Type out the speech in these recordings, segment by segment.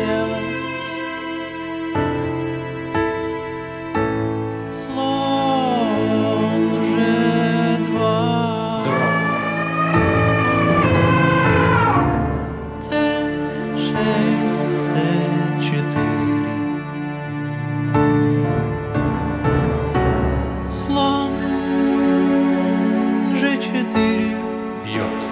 Слон G2, C6, C4, слон G4 бьет.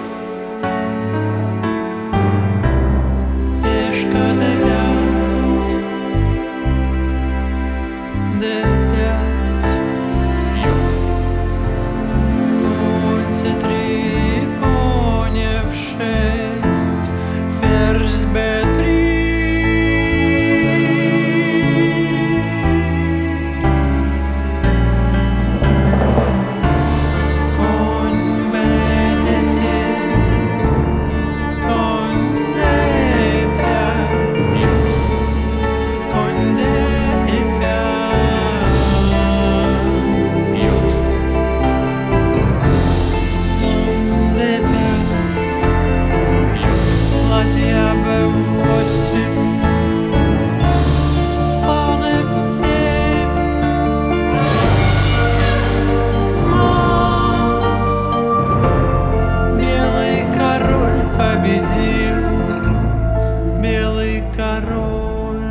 пешка D5, D5, Бьет. конь C3, конь F6, ферзь B3, конь B7, конь D5, конь D5, Бьет. слон D5, Бьет. ладья B8, слон F7, мат, белый король победил, белый король.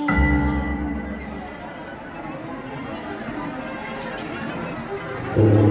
Победил.